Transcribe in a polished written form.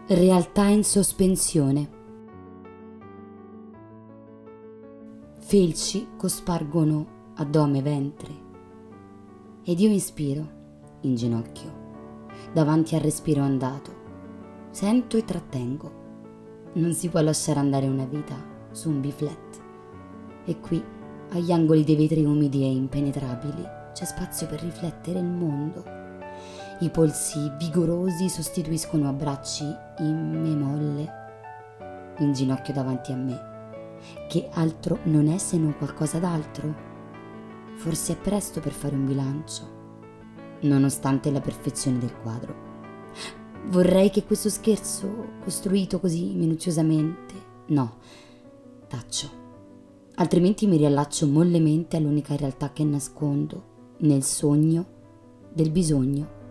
Realtà in sospensione. Felci cospargono addome e ventre ed io inspiro, in ginocchio, davanti al respiro andato. Sento e trattengo. Non si può lasciare andare una vita su un biflet. E qui, agli angoli dei vetri umidi e impenetrabili, c'è spazio per riflettere il mondo. I polsi vigorosi sostituiscono abbracci in molle, in ginocchio davanti a me. Che altro non è se non qualcosa d'altro? Forse è presto per fare un bilancio, nonostante la perfezione del quadro. Vorrei che questo scherzo, costruito così minuziosamente, no, taccio. Altrimenti mi riallaccio mollemente all'unica realtà che nascondo nel sogno del bisogno